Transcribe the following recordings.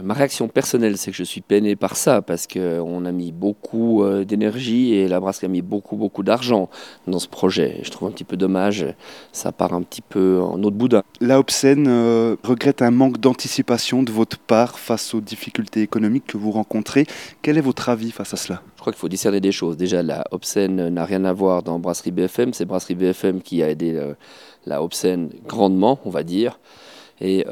Ma réaction personnelle, c'est que je suis peiné par ça, parce qu'on a mis beaucoup d'énergie et la brasserie a mis beaucoup d'argent dans ce projet. Et je trouve un petit peu dommage, ça part un petit peu en eau de boudin. La Obscène regrette un manque d'anticipation de votre part face aux difficultés économiques que vous rencontrez. Quel est votre avis face à cela? Je crois qu'il faut discerner des choses. Déjà, la Obscène n'a rien à voir dans Brasserie BFM. C'est Brasserie BFM qui a aidé la Obscène grandement, on va dire. Et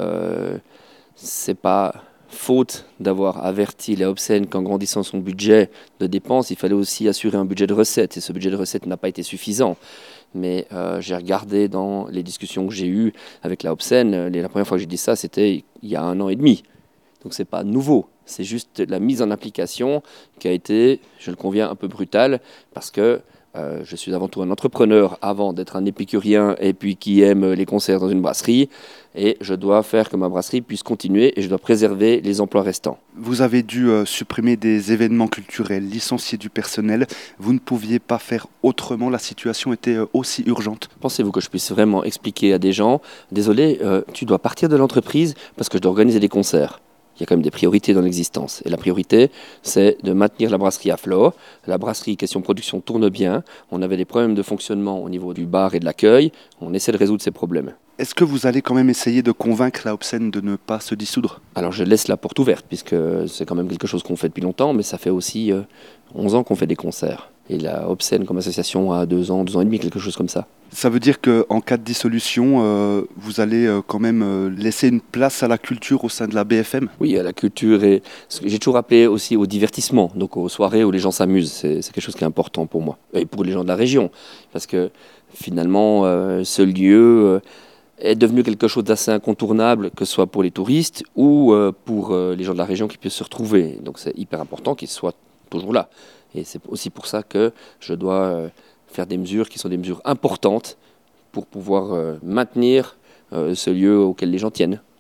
c'est pas faute d'avoir averti la Obscène qu'en grandissant son budget de dépenses, il fallait aussi assurer un budget de recettes. Et ce budget de recettes n'a pas été suffisant. Mais j'ai regardé dans les discussions que j'ai eues avec la Obscène, la première fois que j'ai dit ça, c'était il y a 1 an et demi. Donc c'est pas nouveau, c'est juste la mise en application qui a été, je le conviens, un peu brutale, parce que je suis avant tout un entrepreneur avant d'être un épicurien et puis qui aime les concerts dans une brasserie, et je dois faire que ma brasserie puisse continuer et je dois préserver les emplois restants. Vous avez dû supprimer des événements culturels, licencier du personnel. Vous ne pouviez pas faire autrement, la situation était aussi urgente. Pensez-vous que je puisse vraiment expliquer à des gens, désolé, tu dois partir de l'entreprise parce que je dois organiser des concerts? Il y a quand même des priorités dans l'existence. Et la priorité, c'est de maintenir la brasserie à flot. La brasserie, question production, tourne bien. On avait des problèmes de fonctionnement au niveau du bar et de l'accueil. On essaie de résoudre ces problèmes. Est-ce que vous allez quand même essayer de convaincre la Obscène de ne pas se dissoudre? Alors je laisse la porte ouverte, puisque c'est quand même quelque chose qu'on fait depuis longtemps, mais ça fait aussi 11 ans qu'on fait des concerts. Et la Obscène comme association a 2 ans et demi, quelque chose comme ça. Ça veut dire qu'en cas de dissolution, vous allez quand même laisser une place à la culture au sein de la BFM? Oui, à la culture et j'ai toujours appelé aussi au divertissement, donc aux soirées où les gens s'amusent. C'est quelque chose qui est important pour moi et pour les gens de la région, parce que finalement, ce lieu est devenu quelque chose d'assez incontournable, que ce soit pour les touristes ou pour les gens de la région qui puissent se retrouver. Donc c'est hyper important qu'il soit toujours là. Et c'est aussi pour ça que je dois faire des mesures qui sont des mesures importantes pour pouvoir maintenir ce lieu auquel les gens tiennent.